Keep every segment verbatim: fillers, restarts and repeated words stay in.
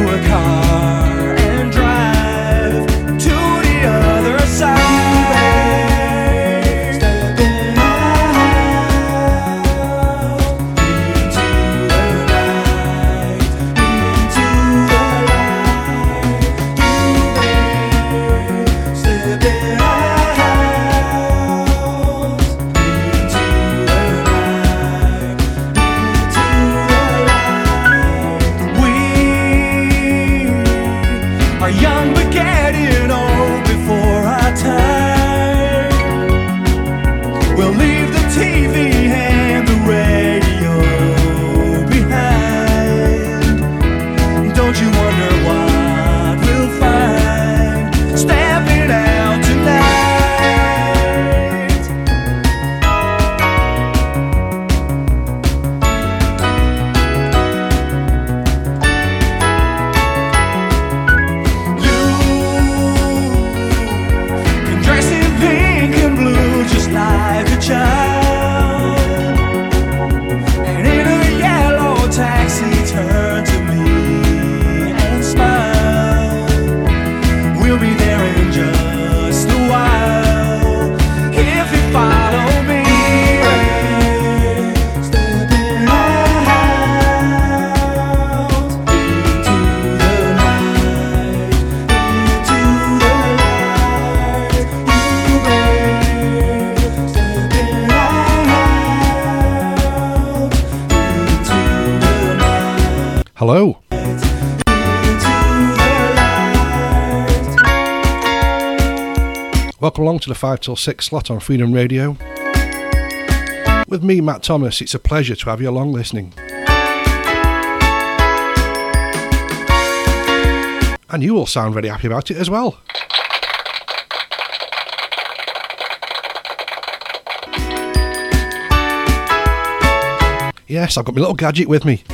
a car and drive to the other side. Young but getting old before our time. We'll leave the T V and the radio behind. Don't you wonder what we'll find stepping out tonight? Like a child, and in a yellow taxi turn to me and smile. We'll be there in just a while if you follow me. Stepping out into the night, into the light. You Hello. Welcome along to the five till six slot on Freedom Radio. With me, Matt Thomas, it's a pleasure to have you along listening. And you all sound very happy about it as well. Yes, I've got my little gadget with me.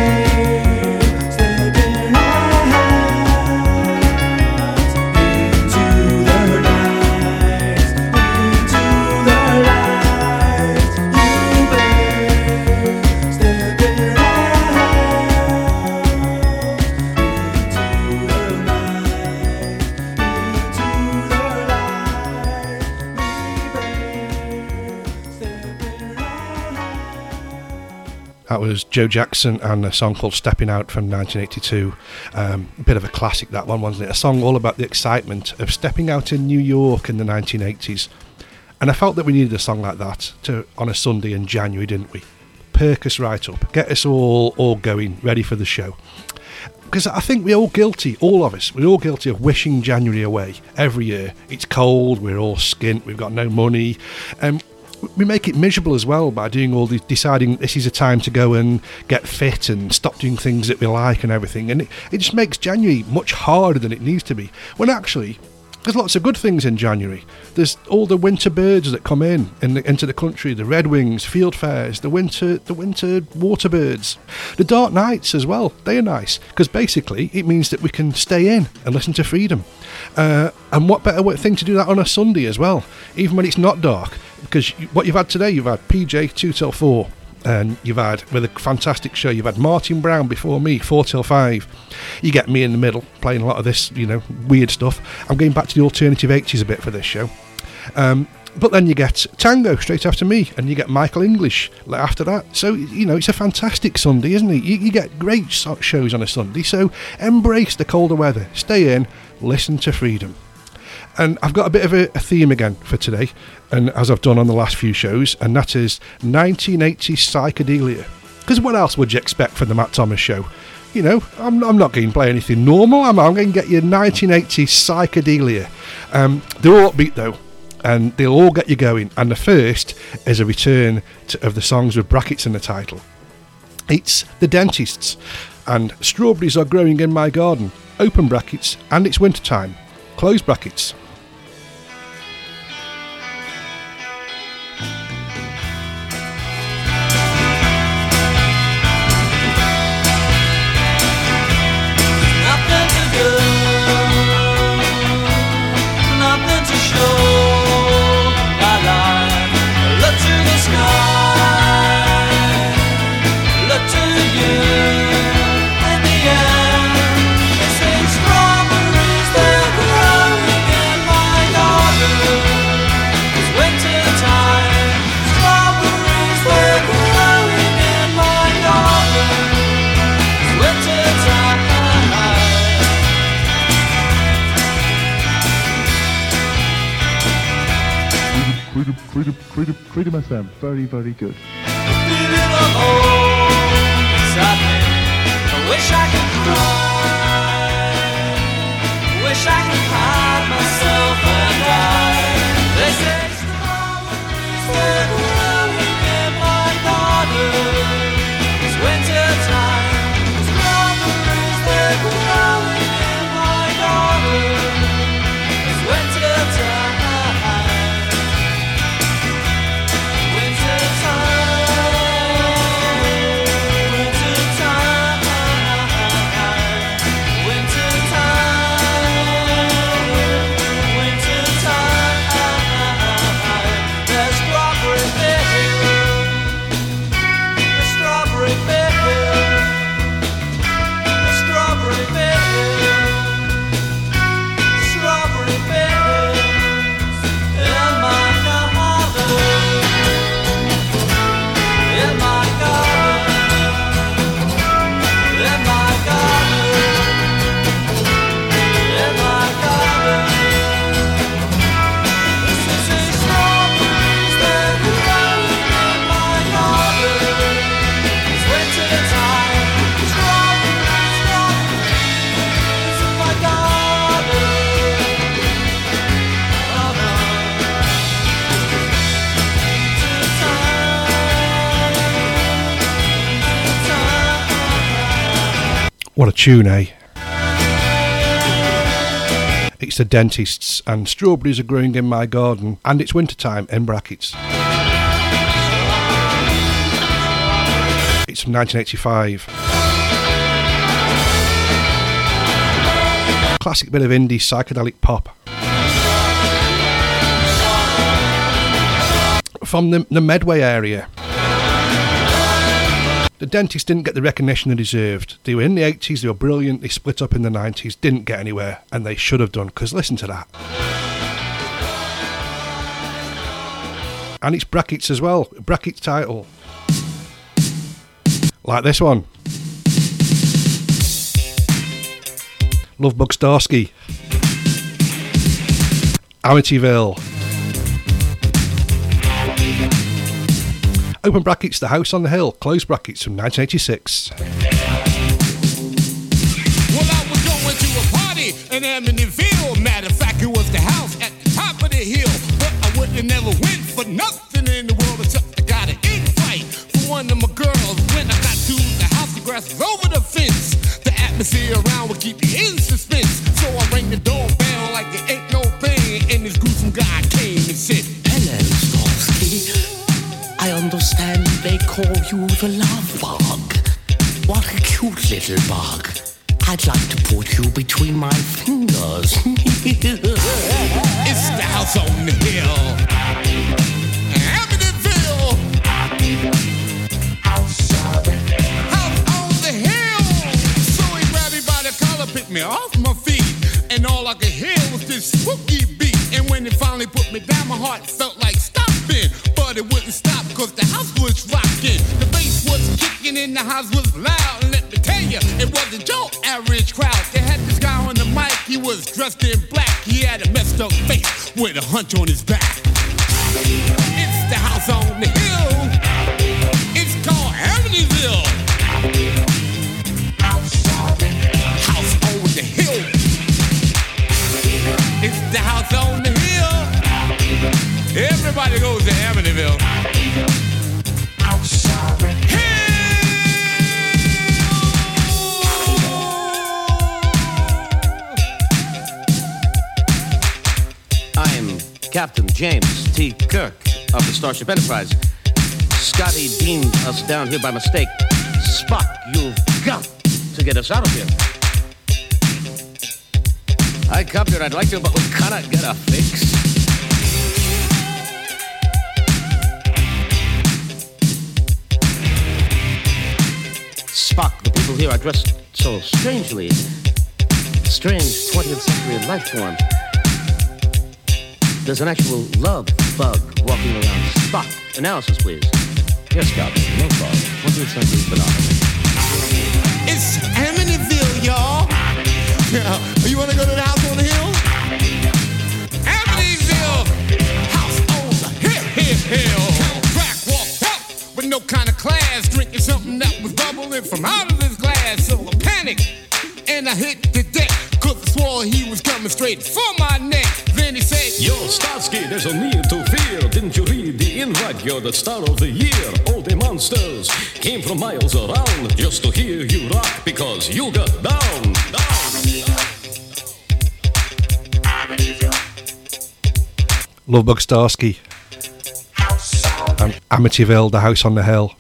That was Joe Jackson and a song called Stepping Out from nineteen eighty-two. Um, a bit of a classic, that one, wasn't it? A song all about the excitement of stepping out in New York in the nineteen eighties. And I felt that we needed a song like that to on a Sunday in January, didn't we? Perk us right up, get us all, all going, ready for the show. Because I think we're all guilty, all of us, we're all guilty of wishing January away every year. It's cold, we're all skint, we've got no money. Um, we make it miserable as well by doing all the deciding this is a time to go and get fit and stop doing things that we like and everything. And it, it just makes January much harder than it needs to be. When actually, there's lots of good things in January. There's all the winter birds that come in, in the, into the country, the redwings, fieldfares, the winter the winter water birds, the dark nights as well. They are nice because basically it means that we can stay in and listen to Freedom. Uh, and what better thing to do that on a Sunday as well, even when it's not dark. Because what you've had today, you've had P J two till four, and you've had, with a fantastic show, you've had Martin Brown before me, four till five. You get me in the middle, playing a lot of this, you know, weird stuff. I'm going back to the alternative eighties a bit for this show. Um, but then you get Tango straight after me, and you get Michael English after that. So, you know, it's a fantastic Sunday, isn't it? You, you get great shows on a Sunday, so embrace the colder weather. Stay in, listen to Freedom. And I've got a bit of a, a theme again for today, and as I've done on the last few shows, and that is nineteen eighties psychedelia. Because what else would you expect from the Matt Thomas Show? You know, I'm, I'm not going to play anything normal, am I? I'm going to get you nineteen eighties psychedelia. Um, they're all upbeat though, and they'll all get you going. And the first is a return to, of the songs with brackets in the title. It's The Dentists, and Strawberries Are Growing in My Garden, open brackets, and it's winter time, close brackets. Look to you, in the end, Freedom, freedom, freedom, freedom F M. Very, very good. Feeling alone beside me. I wish I could cry. Wish I could hide myself and die. They say strawberries are growing in my garden. It's winter time. Strawberries are growing in my garden. It's winter time. What a tune, eh? It's the Dentists and Strawberries Are Growing in My Garden, and it's wintertime in brackets. It's from nineteen eighty-five. Classic bit of indie psychedelic pop. From the, the Medway area. The Dentists didn't get the recognition they deserved. They were in the eighties, they were brilliant, they split up in the nineties, didn't get anywhere, and they should have done, because listen to that. And it's brackets as well, brackets title. Like this one. Lovebug Starsky. Amityville. Open brackets, The House on the Hill. Close brackets from nineteen eighty-six. Well, I was going to a party in Amityville. Matter of fact, it was the house at the top of the hill. But I would have never went for nothing in the world except I got an invite for one of my girls. When I got to the house, the grass was over the fence. The atmosphere around would keep you in suspense. So I rang the doorbell like it ain't no thing. And this gruesome guy came and said, "Hello, Starsky. I understand they call you the love bug. What a cute little bug. I'd like to put you between my fingers." It's the house on the hill. Amityville. House on the hill. House on the hill. So he grabbed me by the collar, picked me off my feet. And all I could hear was this spooky beat. And when it finally put me down, my heart felt like stopping. But it wouldn't stop because the house was rocking. The bass was kicking and the house was loud. And let me tell you, it wasn't your average crowd. They had this guy on the mic, he was dressed in black. He had a messed up face with a hunch on his back. It's the house on the hill. It's called Amityville. House on the hill. House on the hill. It's the house on the hill. Everybody goes to Amityville. House on the hill. I'm Captain James T. Kirk of the Starship Enterprise. Scotty deemed us down here by mistake. Spock, you've got to get us out of here. I copy it, I'd like to, but we cannot get a fix. Spock, the people here are dressed so strangely. Strange twentieth century life form. There's an actual love bug walking around. Spock, analysis, please. Yes, Captain, no problem. twentieth century phenomenon. It's Amityville, y'all. Yeah. You want to go to the house on the hill? Amityville, house on the hill. I hit the deck, cause I swore he was coming straight for my neck. Then he said, Yo, Starsky, there's no need to fear. Didn't you read the invite? You're the star of the year. All the monsters came from miles around just to hear you rock because you got down, down. Lovebug Starsky and Amityville, The House on the Hill.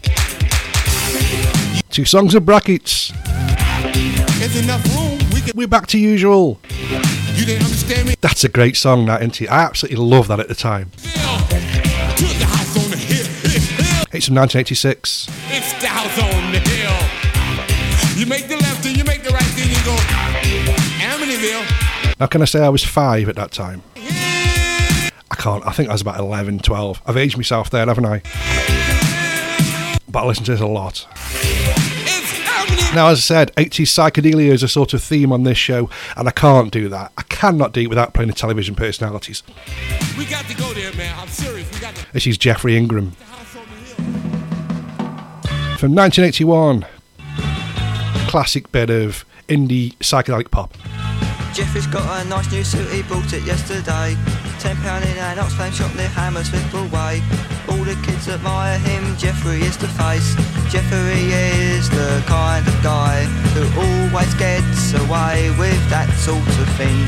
Two songs of brackets. there's enough room. We can We're back to usual. You didn't understand me? That's a great song, that, isn't it? I absolutely love that at the time. To the house on the hill. It's from nineteen eighty-six. It's the house on the hill. You make the left and you make the right, then you go Amityville. Now, can I say I was five at that time? I can't. I think I was about eleven, twelve. I've aged myself there, haven't I? But I listen to this a lot. Now, as I said, eighties psychedelia is a sort of theme on this show, and I can't do that. I cannot do it without playing the television personalities. We got to go there, man. I'm serious. We got to This is Jeffrey Ingram. the house on the hill. From nineteen eighty-one. Classic bit of indie psychedelic pop. Jeffrey's got a nice new suit, he bought it yesterday. Ten pound in an Oxfam shop near Hammersmith Way. All the kids admire him, Jeffrey is the face. Jeffrey is the kind of guy who always gets away with that sort of thing.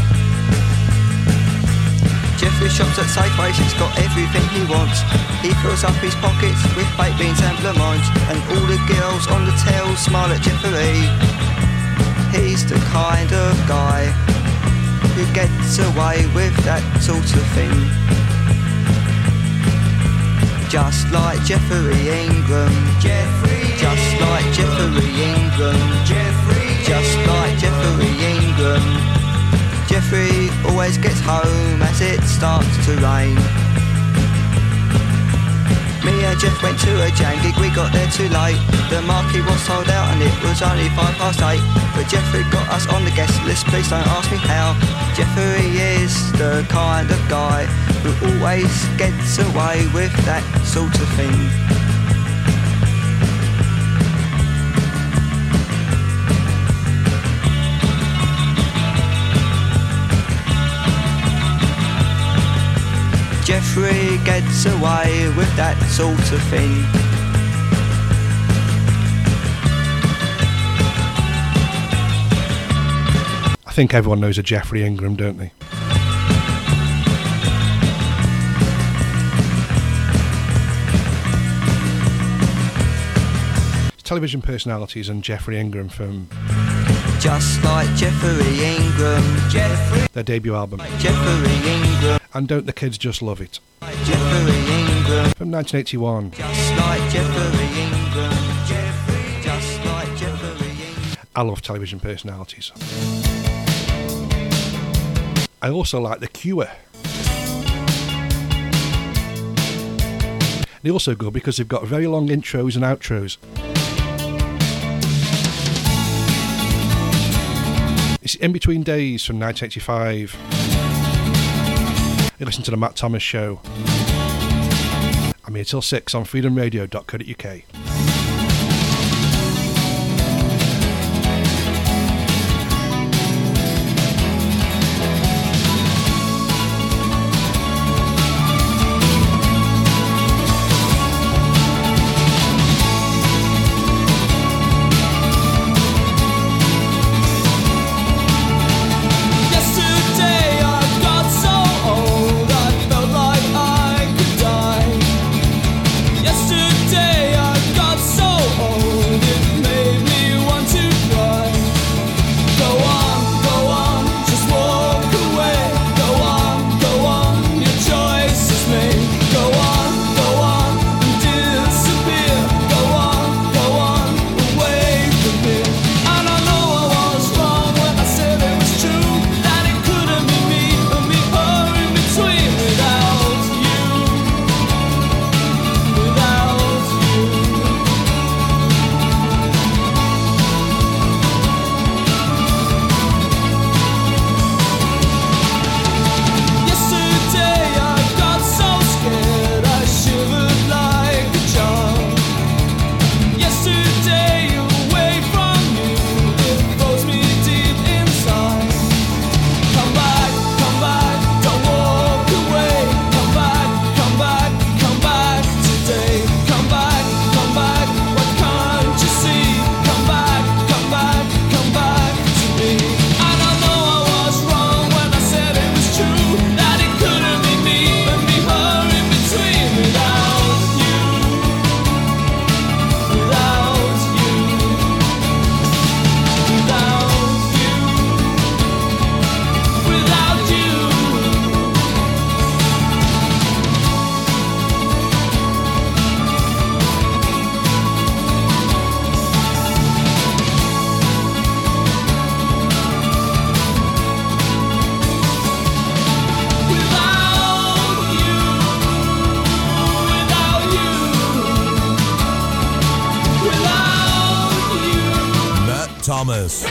Jeffrey shops at Safeways, he's got everything he wants. He fills up his pockets with baked beans and blancmange, and all the girls on the tail smile at Jeffrey. He's the kind of guy who gets away with that sort of thing. Just like Jeffrey Ingram, Jeffrey, just like Jeffrey Ingram, Jeffrey, just like Jeffrey Ingram. Jeffrey always gets home as it starts to rain. Me and Jeff went to a jam gig, we got there too late. The marquee was sold out and it was only five past eight. But Jeffrey got us on the guest list, please don't ask me how. Jeffrey is the kind of guy who always gets away with that sort of thing. Jeffrey gets away with that sort of thing. I think everyone knows a Jeffrey Ingram, don't they? Television personalities and Jeffrey Ingram from Just like Jeffrey Ingram, Jeffrey, their debut album. Jeffrey Ingram, And Don't the Kids Just Love It? Jeffrey Ingram, From nineteen eighty-one. just like Jeffrey Ingram, Jeffrey, just like Jeffrey Ingram. I love television personalities. I also like The Cure. They're also good because they've got very long intros and outros. It's In Between Days from nineteen eighty-five. You listen to the Matt Thomas Show. I'm here till six on freedom radio dot co dot U K. Yesterday I got so old I felt like I could die. Yesterday I got Thomas.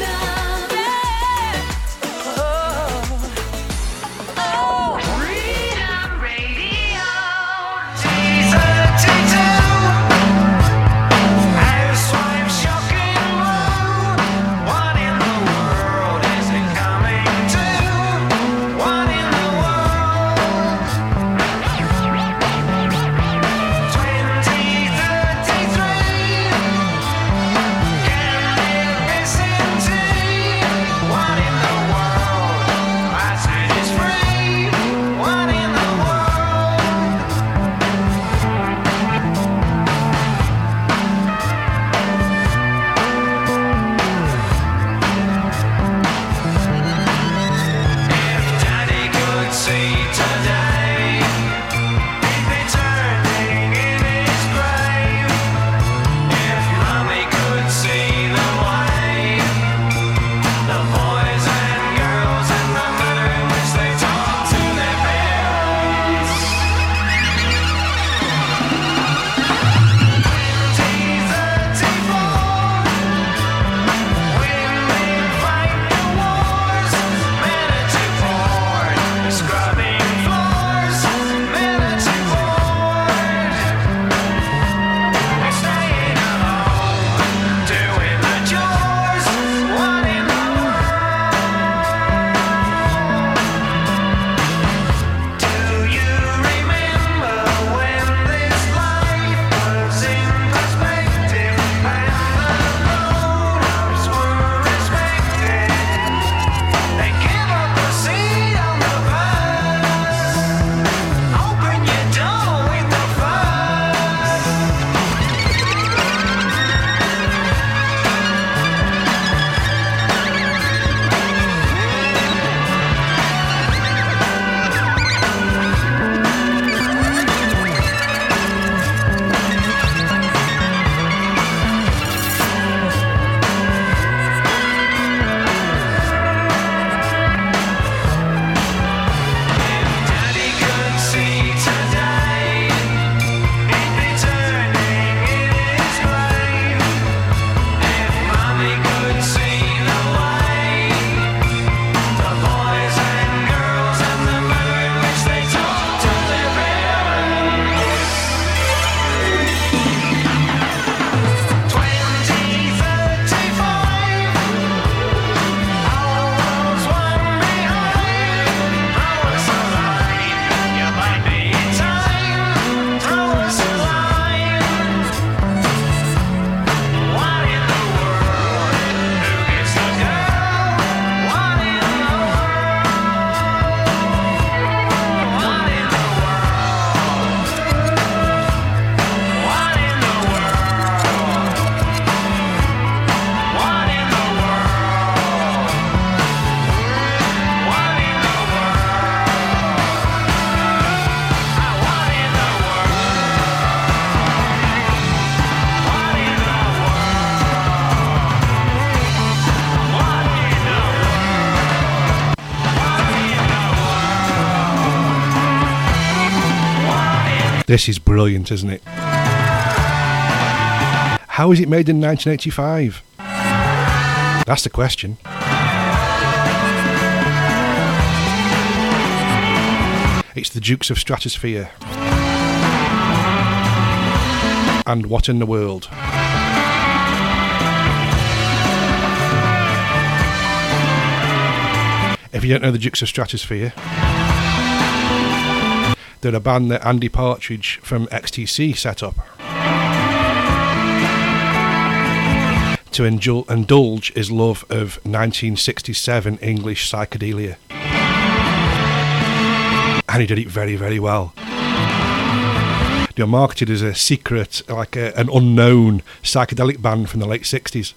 This is brilliant, isn't it? How is it made in nineteen eighty-five? That's the question. It's the Dukes of Stratosphere. And What in the World? If you don't know the Dukes of Stratosphere, they're a band that Andy Partridge from X T C set up to indul- indulge his love of nineteen sixty-seven English psychedelia. And he did it very, very well. They were marketed as a secret, like a, an unknown psychedelic band from the late sixties.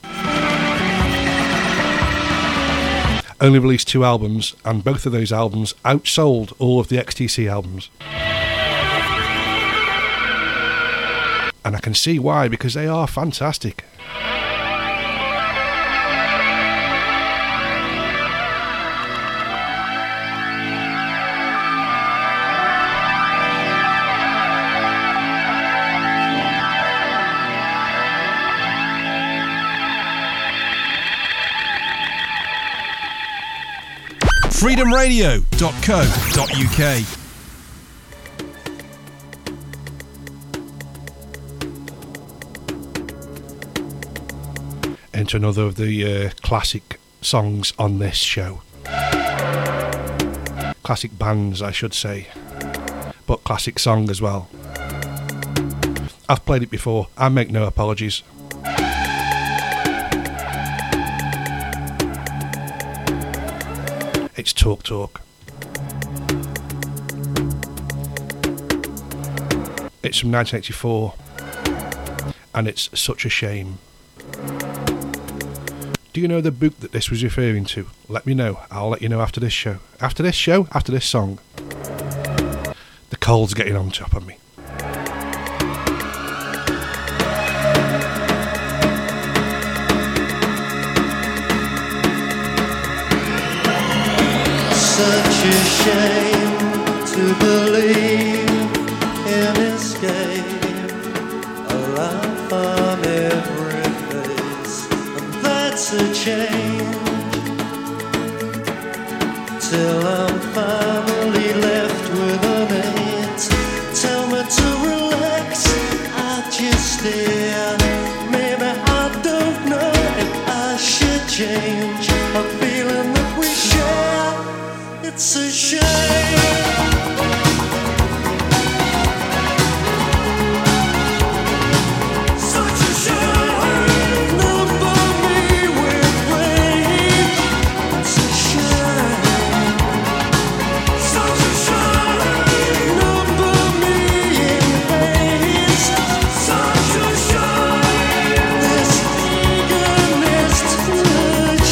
Only released two albums, and both of those albums outsold all of the X T C albums. And I can see why, because they are fantastic. freedom radio dot co dot uk. Into another of the uh, classic songs on this show. Classic bands, I should say, but classic song as well. I've played it before, I make no apologies. It's Talk Talk. It's from nineteen eighty-four, and it's Such a Shame. Do you know the book that this was referring to? Let me know. I'll let you know after this show. After this show? After this song. The cold's getting on top of me. Such a shame to believe in escape, a laugh on every face, and that's a change, till I'm finally left with an eight. Tell me to relax, I just stare. Maybe I don't know if I should change a feeling that we share. It's a shame. Such a shame. Number me with rage. It's a shame. Such a shame. Number me in haste. Such a shame. This eagerness to change.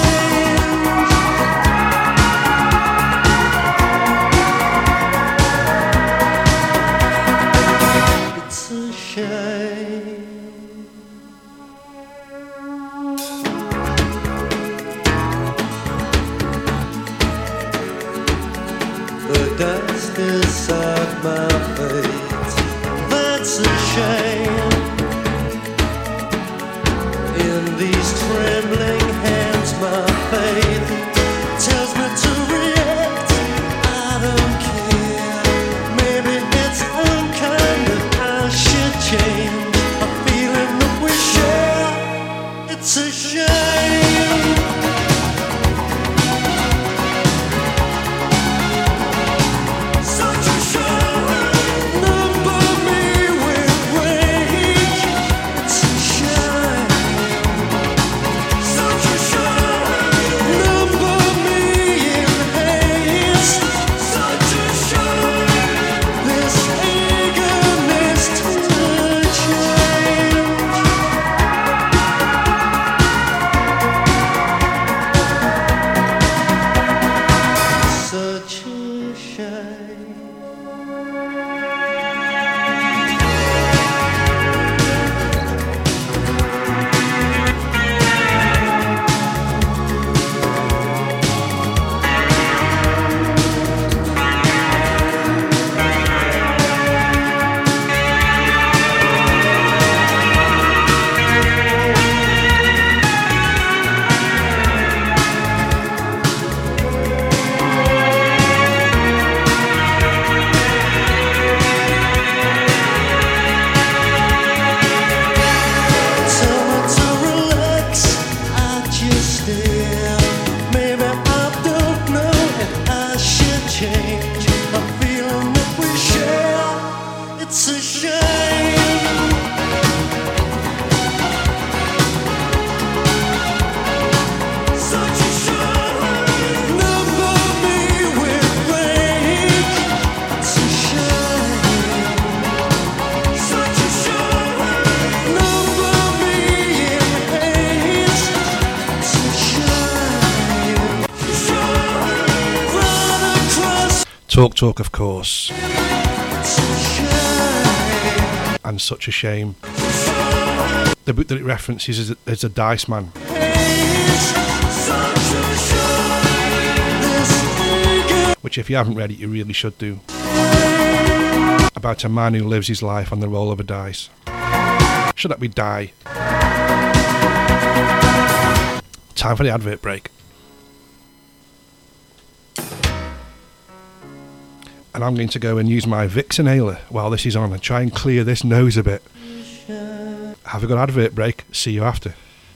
The dust inside my face, that's a shame. In these trembling hands, my faith tells me to react. I don't care. Maybe it's unkind that I should change a feeling that we share. It's a shame. Such a shame. Number me with rage. It's a shame. Such a shame. Number me in haste. Such a shame. This eagerness to change. Such a shame. Tell me to relax, I just stare. Maybe I don't know if I should change a feeling that we share. It's a shame. Such a shame. Number me with rage. It's a shame. Such a shame. Number me in haste. It's a shame. Run across. Talk Talk, of course. It's a shame. And Such a Shame. The book that it references is a, is a Dice Man, Haste. Such a shame. This eager. which if you haven't read it, you really should do. About a man who lives his life on the roll of a dice. Should that be die? Time for the advert break. and I'm going to go and use my Vicks inhaler while this is on and try and clear this nose a bit. Have a good advert break. See you after.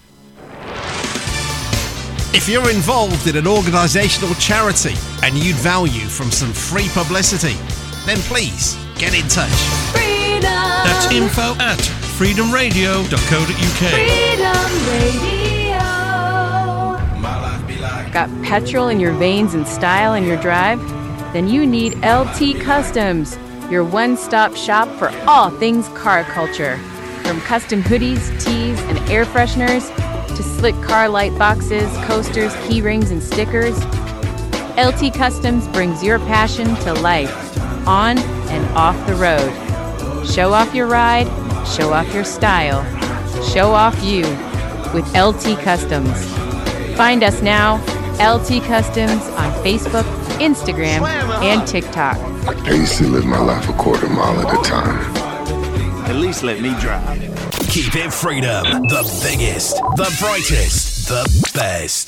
If you're involved in an organisational charity and you'd value from some free publicity, then please get in touch. Freedom. That's info at freedom radio dot co dot uk. Freedom Radio. Got petrol in your veins and style in your drive? Then you need L T Customs, your one-stop shop for all things car culture. From custom hoodies, tees, and air fresheners to slick car light boxes, coasters, key rings, and stickers, L T Customs brings your passion to life, on and off the road. Show off your ride, show off your style, show off you with L T Customs. Find us now, L T Customs, on Facebook, Instagram, and TikTok. I used to live my life a quarter mile at a time. At least let me drive. Keep it Freedom, the biggest, the brightest, the best.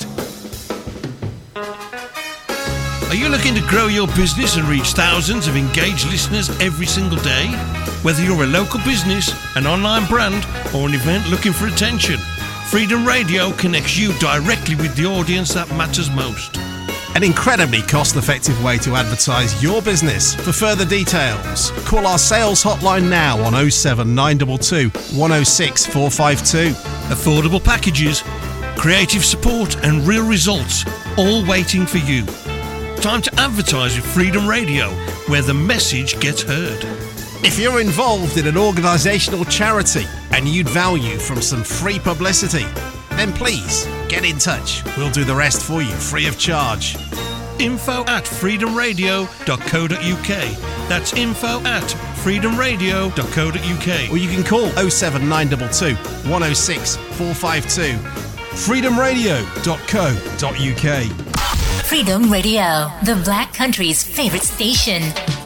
Are you looking to grow your business and reach thousands of engaged listeners every single day? Whether you're a local business, an online brand, or an event looking for attention, Freedom Radio connects you directly with the audience that matters most. An incredibly cost-effective way to advertise your business. For further details, call our sales hotline now on oh seven nine two two, one oh six, four five two. Affordable packages, creative support and real results, all waiting for you. Time to advertise with Freedom Radio, where the message gets heard. If you're involved in an organisational charity and you'd value from some free publicity, then please get in touch. We'll do the rest for you free of charge. Info at freedom radio dot co dot uk. That's info at freedom radio dot co dot uk. Or you can call oh seven nine two two, one oh six, four five two. freedom radio dot co dot uk. Freedom Radio, the Black Country's favorite station.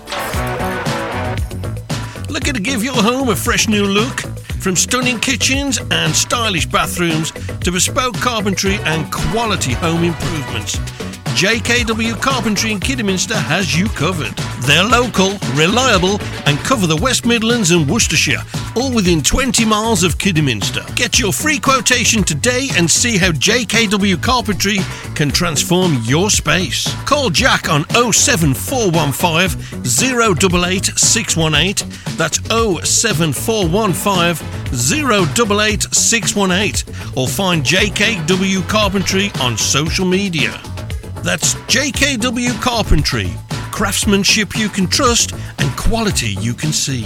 Looking to give your home a fresh new look? From stunning kitchens and stylish bathrooms to bespoke carpentry and quality home improvements, J K W Carpentry in Kidderminster has you covered. They're local, reliable, and cover the West Midlands and Worcestershire, all within twenty miles of Kidderminster. Get your free quotation today and see how J K W Carpentry can transform your space. Call Jack on oh seven four one five, oh eight eight, six one eight. That's oh seven four one five, oh eight eight, six one eight. Or find J K W Carpentry on social media. That's J K W Carpentry. Craftsmanship you can trust and quality you can see.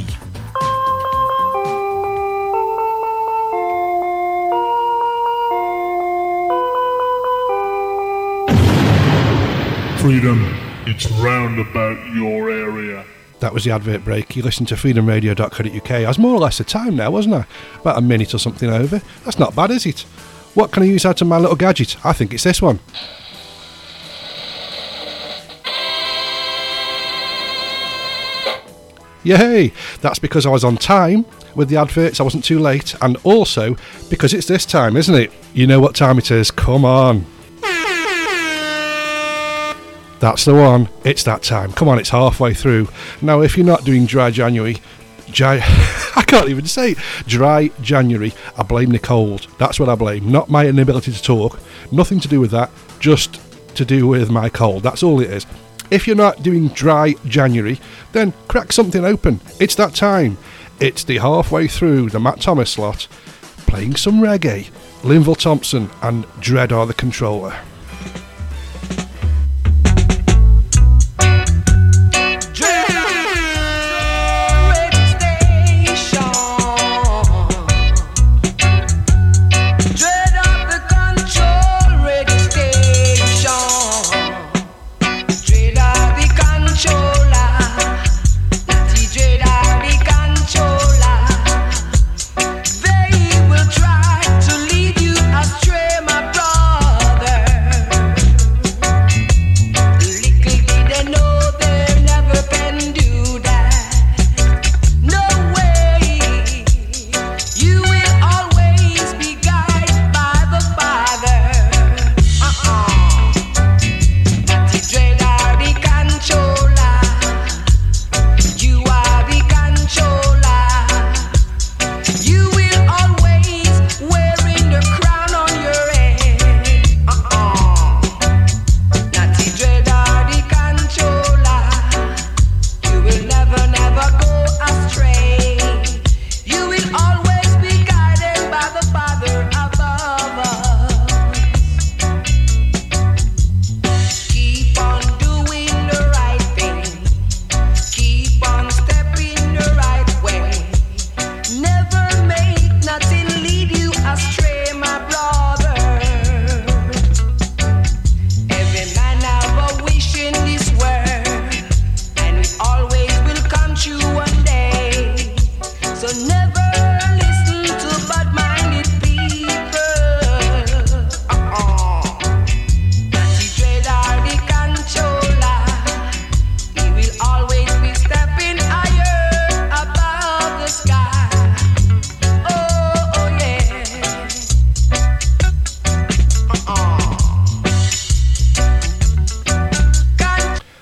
Freedom, it's round about your area. That was the advert break. You listened to freedom radio dot co dot uk. I was more or less the time now, wasn't I? About a minute or something over. That's not bad, is it? What can I use out of my little gadget? I think it's this one. Yay! That's because I was on time with the adverts, I wasn't too late, and also because it's this time, isn't it? You know what time it is, come on. That's the one, it's that time. Come on, it's halfway through. Now, if you're not doing dry January, dry, I can't even say it, dry January, I blame the cold. That's what I blame, not my inability to talk. Nothing to do with that, just to do with my cold. That's all it is. If you're not doing dry January, then crack something open. It's that time. It's the halfway through the Matt Thomas slot, playing some reggae. Linville Thompson and Dread are the controller. They will try to lead you astray, my brother.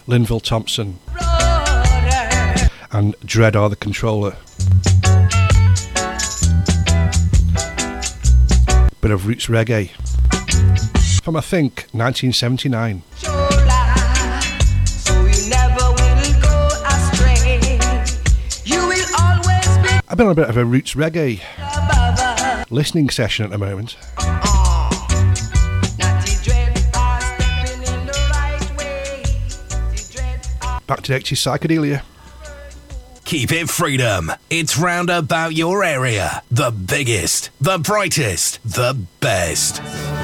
Linville Thompson and Dread Are the Controller. Bit of roots reggae from, I think, nineteen seventy-nine. I've been on a bit of a roots reggae listening session at the moment. Back to the eighties psychedelia. Keep it freedom. It's round about your area. The biggest, the brightest, the best.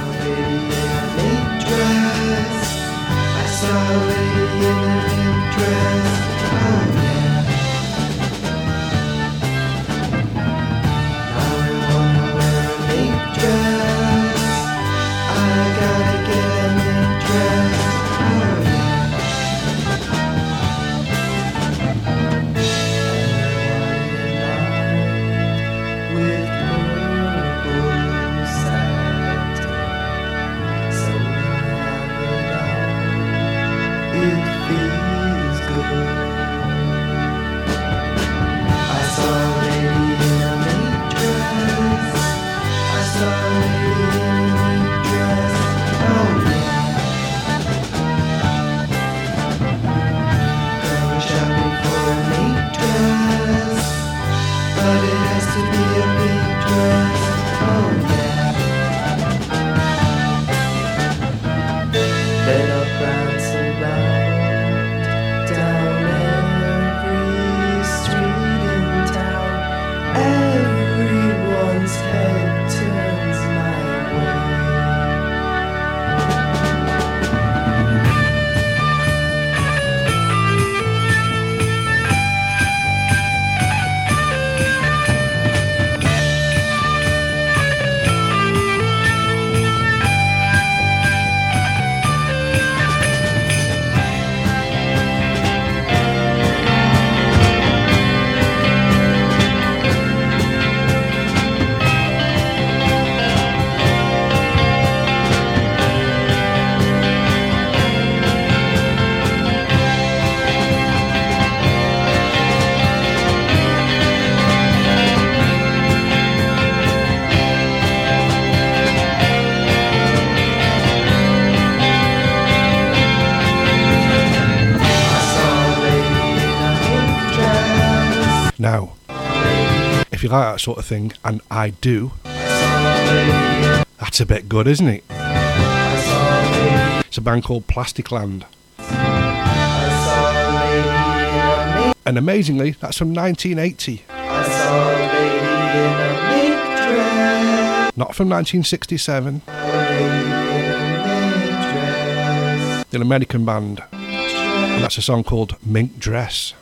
Now, if you like that sort of thing, and I do, that's a bit good, isn't it? It's a band called Plastic Land. And amazingly, that's from nineteen eighty. Not from nineteen sixty-seven. The American band. And that's a song called Mink Dress.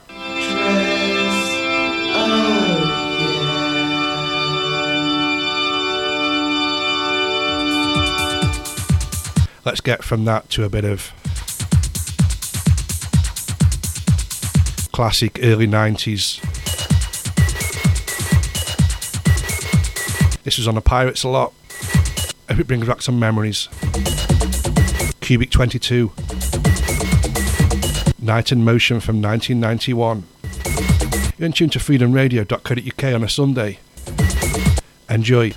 Let's get from that to a bit of classic early nineties. This was on the Pirates a lot. I hope it brings back some memories. Cubic twenty-two. Night in Motion from nineteen ninety-one. You're in tune to freedom radio dot co dot U K on a Sunday. Enjoy.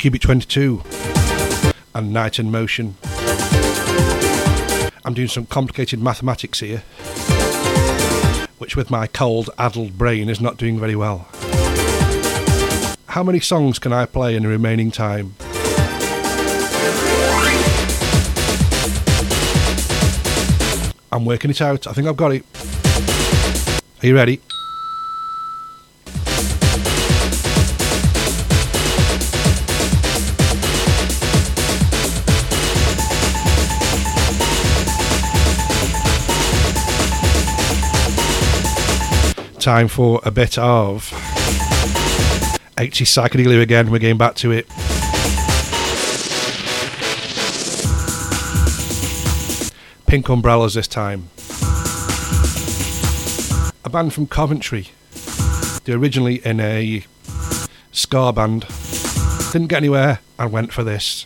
Cubic twenty-two and Night in Motion. I'm doing some complicated mathematics here, which with my cold, addled brain is not doing very well. How many songs can I play in the remaining time? I'm working it out. I think I've got it. Are you ready? Time for a bit of eighties psychedelia again. We're getting back to it. Pink Umbrellas this time. A band from Coventry. They're originally in a ska band. Didn't get anywhere and went for this.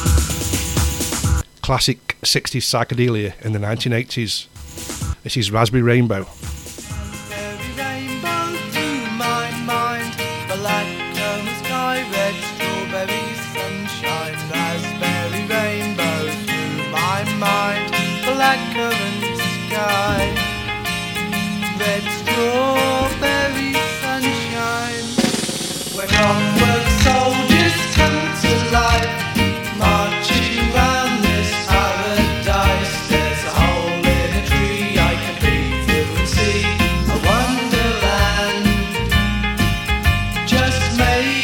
Classic sixties psychedelia in the nineteen eighties. This is Raspberry Rainbow. Red strawberry sunshine, raspberry rainbow through my mind, blackcurrant sky, red strawberry sunshine. When onward soldiers come to life, marching round this paradise, there's a hole in a tree I can peek through and see a wonderland just made.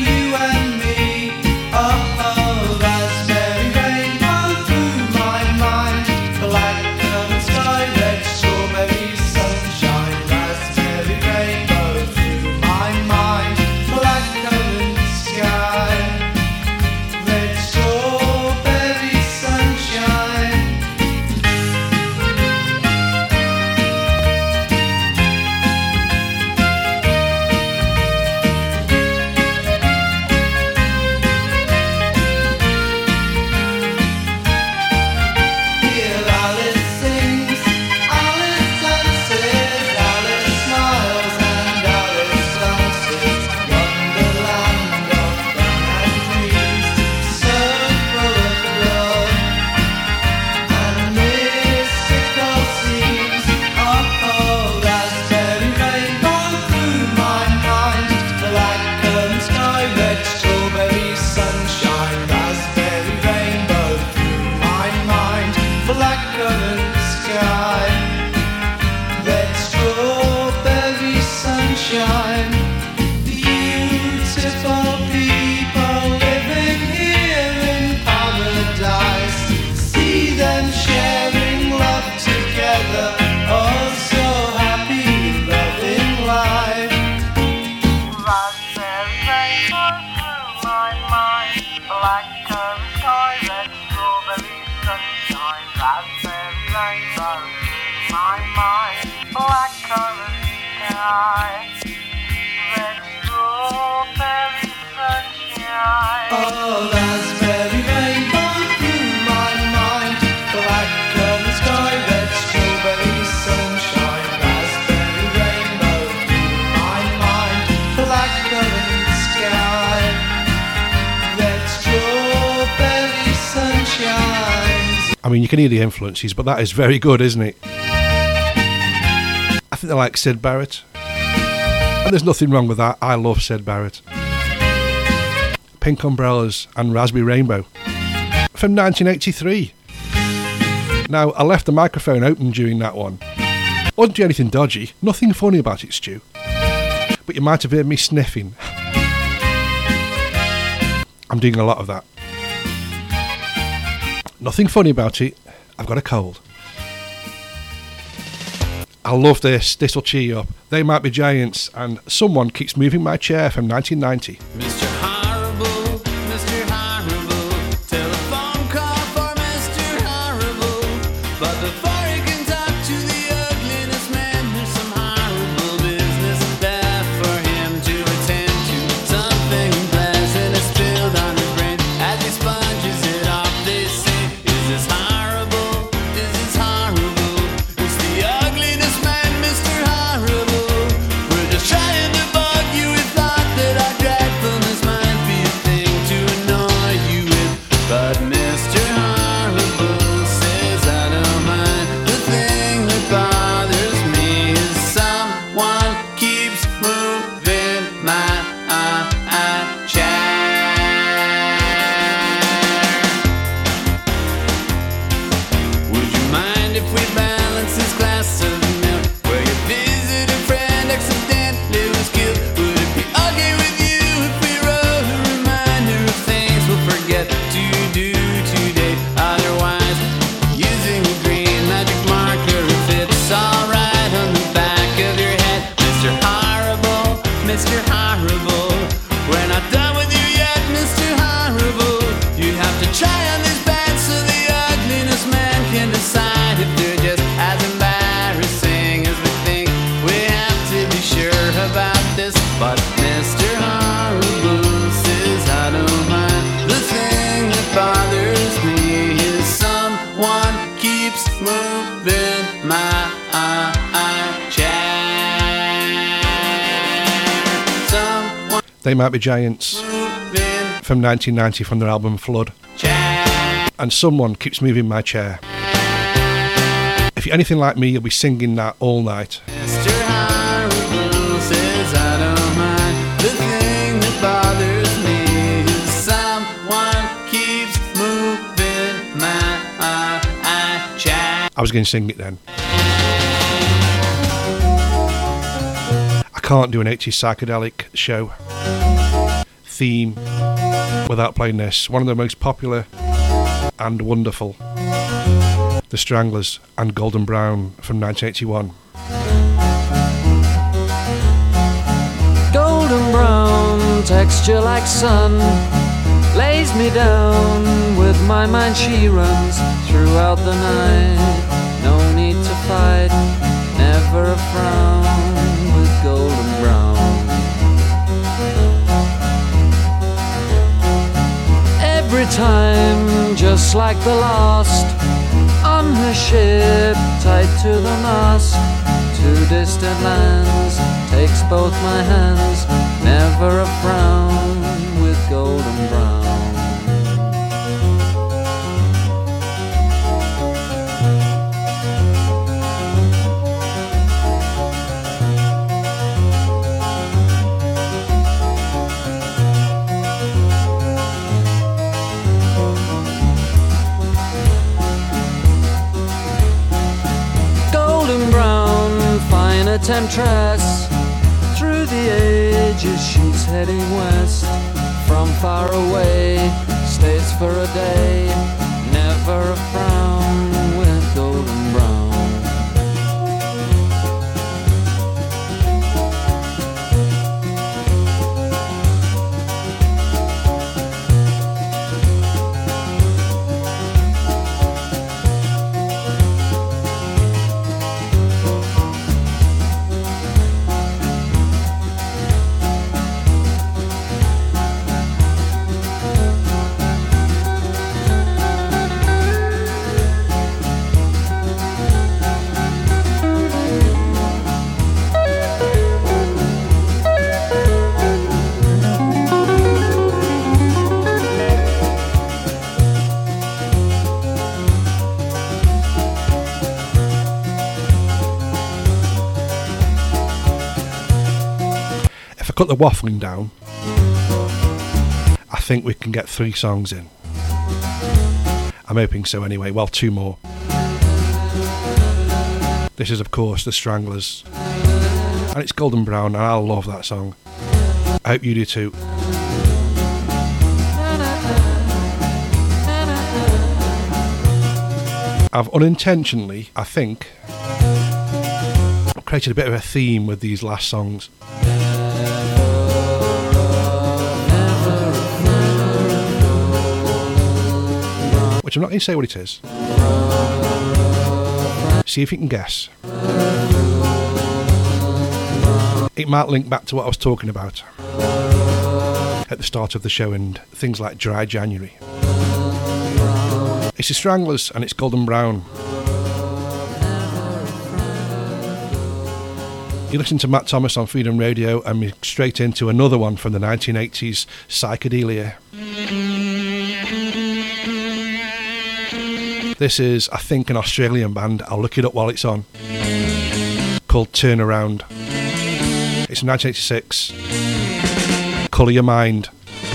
I mean, you can hear the influences, but that is very good, isn't it? I think they're like Syd Barrett. And there's nothing wrong with that. I love Syd Barrett. Pink Umbrellas and Raspberry Rainbow from nineteen eighty-three. Now, I left the microphone open during that one. Wasn't doing anything dodgy. Nothing funny about it, Stu. But you might have heard me sniffing. I'm doing a lot of that. Nothing funny about it. I've got a cold. I love this. This will cheer you up. They Might Be Giants and Someone Keeps Moving My Chair from nineteen ninety. Mister Horrible, Mister Horrible, telephone call for Mister Horrible. But before he can talk to the ugliness man, there's some horrible business there for him to attend to. Something pleasant is spilled on his brain as he sponges it off. They say, is this horrible? Is this horrible? It's the ugliness man, Mister Horrible. We're just trying to bug you with thought that our dreadfulness They Might Be Giants from nineteen ninety from their album Flood. And Someone Keeps Moving My Chair. If you're anything like me, you'll be singing that all night. Mister Horrible says I don't mind. The thing that bothers me is someone keeps moving my uh, chair. I was going to sing it then. I can't do an eighties psychedelic show theme without playing this. One of the most popular and wonderful, The Stranglers and Golden Brown from nineteen eighty-one. Golden brown, texture like sun, lays me down. With my mind she runs throughout the night. No need to fight, never a frown with golden brown. Every time, just like the last, on her ship, tied to the mast, to distant lands, takes both my hands, never a frown with golden brown. Temptress, through the ages she's heading west. From far away, stays for a day, never a frown with golden brown. Cut the waffling down, I think we can get three songs in. I'm hoping so anyway. Well, two more. This is, of course, The Stranglers, and it's Golden Brown, and I love that song. I hope you do too. I've unintentionally, I think, created a bit of a theme with these last songs. Which I'm not going to say what it is. See if you can guess. It might link back to what I was talking about at the start of the show and things like Dry January. It's The Stranglers and it's Golden Brown. You listen to Matt Thomas on Freedom Radio and we're straight into another one from the nineteen eighties, Psychedelia. This is, I think, an Australian band. I'll look it up while it's on. Called Turn Around. It's from nineteen eighty-six. Colour Your Mind.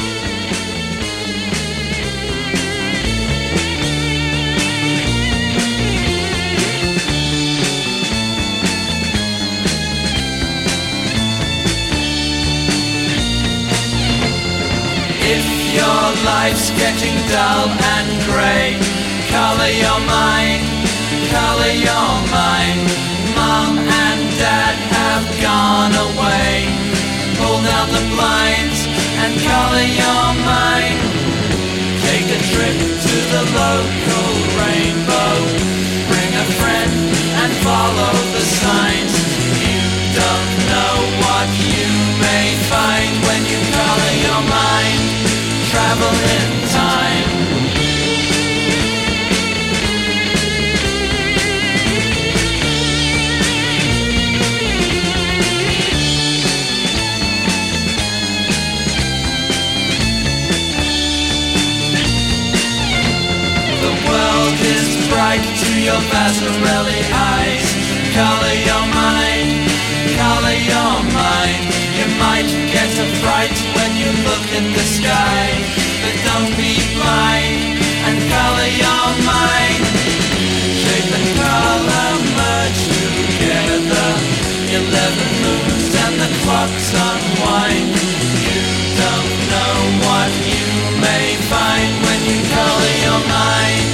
If your life's getting dull and grey, colour your mind, colour your mind. Mom and Dad have gone away. Pull down the blinds and colour your mind. Take a trip to the local rainbow. Bring a friend and follow the signs. You don't know what you may find when you colour your mind. Travel in time. your Vassarelli eyes. Color your mind, color your mind. You might get a fright when you look at the sky, but don't be blind and color your mind. Shape and color merge together. Eleven moons and the clocks unwind. You don't know what you may find when you color your mind.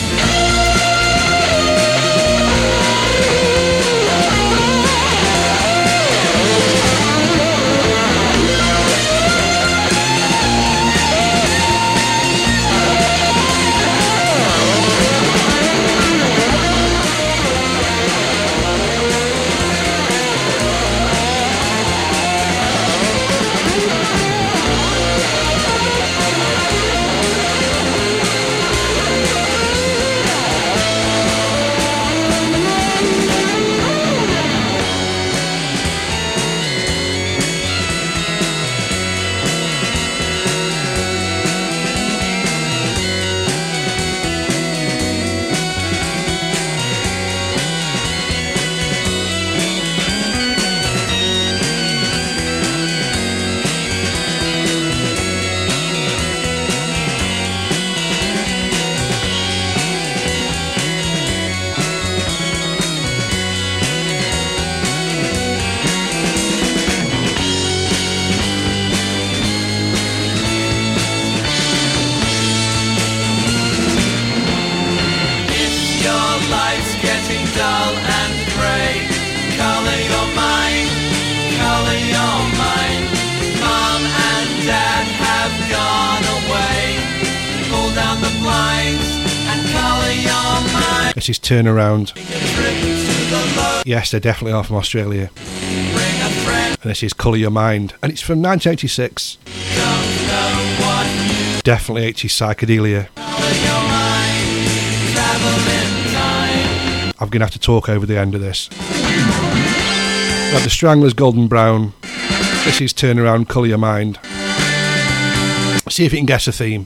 This is Turnaround. Yes, they definitely are from Australia. And this is Colour Your Mind. And it's from nineteen eighty-six. Definitely eighties psychedelia. I'm going to have to talk over the end of this. We have the Stranglers, Golden Brown. This is Turnaround, Colour Your Mind. See if you can guess the theme.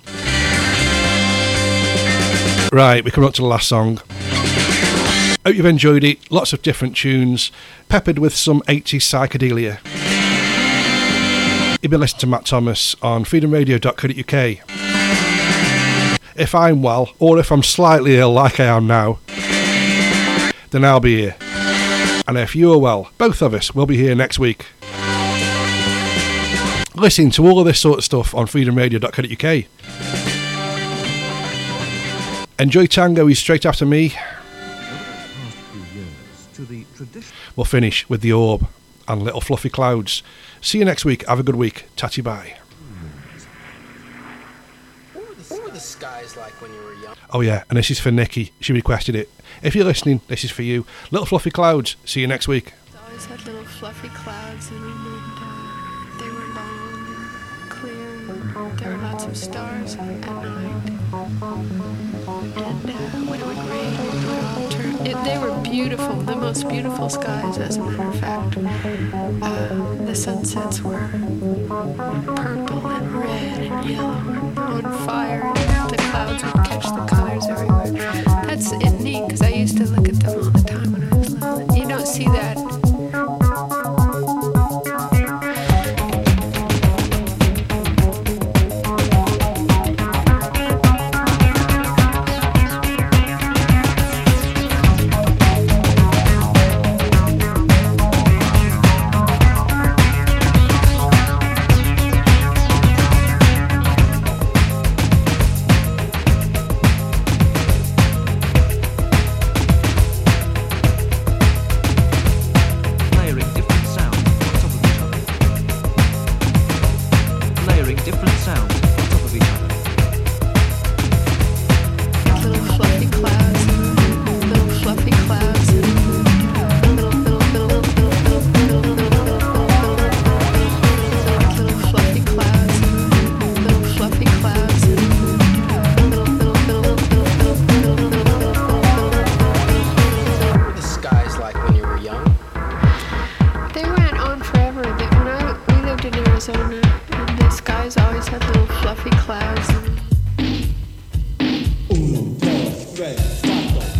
Right, we're coming up to the last song. Hope you've enjoyed it. Lots of different tunes, peppered with some eighties psychedelia. You've been listening to Matt Thomas on freedom radio dot co dot U K. If I'm well, or if I'm slightly ill like I am now, then I'll be here. And if you're well, both of us will be here next week. Listen to all of this sort of stuff on freedom radio dot co dot U K. Enjoy Tango, he's straight after me. We'll finish with The Orb and Little Fluffy Clouds. See you next week. Have a good week. Tatty bye. What were the skies like when you were young? Oh yeah, and this is for Nikki. She requested it. If you're listening, this is for you. Little Fluffy Clouds. See you next week. Always had little fluffy clouds in them, and uh, they were long and clear, and there were lots of stars at night. And uh, when it would rain, it would all turn. It, they were beautiful, the most beautiful skies, as a matter of fact. Uh, the sunsets were purple and red and yellow and on fire, and the clouds would catch the colors everywhere. That's it, neat, because I used to look at them all the time when I was little. You don't see that.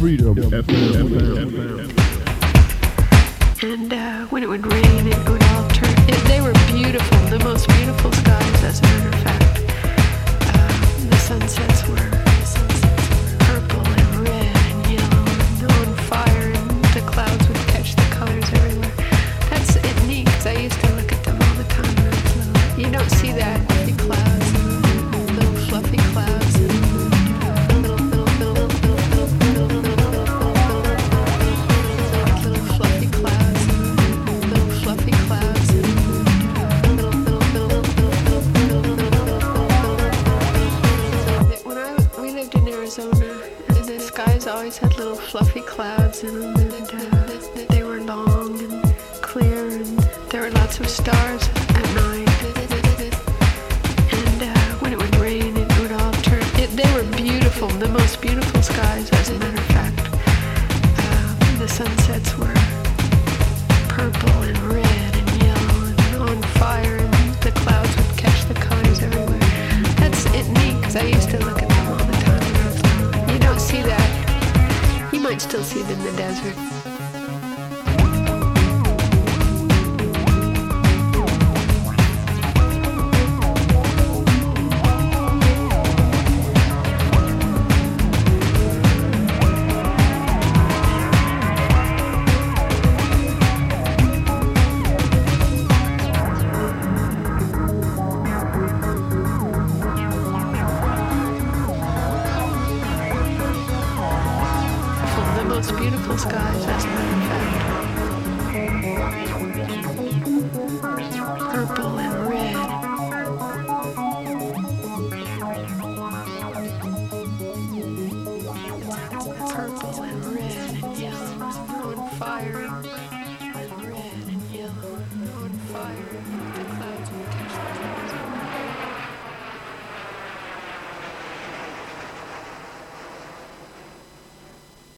Freedom F M. And uh, when it would rain, it would all turn. It, they were beautiful, the most beautiful skies, as a matter of fact. Uh, the sunsets were purple and red and yellow and on fire, and the clouds would catch the colors everywhere. That's it neat, because I used to look at them all the time when I was little. You don't see that, the clouds, and little fluffy clouds, and little, little, little, little, little, little, little, little, little fluffy clouds, little fluffy clouds, and little, little, little, little, little. When I we lived in Arizona, and the skies always had little fluffy clouds in them, and uh, they were long and clear, and there were lots of stars at night. And uh, when it would rain, it would all turn. It, they were beautiful, the most beautiful skies, as a matter of fact. Uh, the sunsets were purple and red and yellow and on fire, and the clouds would catch the colors everywhere. That's it neat, because I used to look at them all the time when I was little. You don't see that. You might still see them in the desert.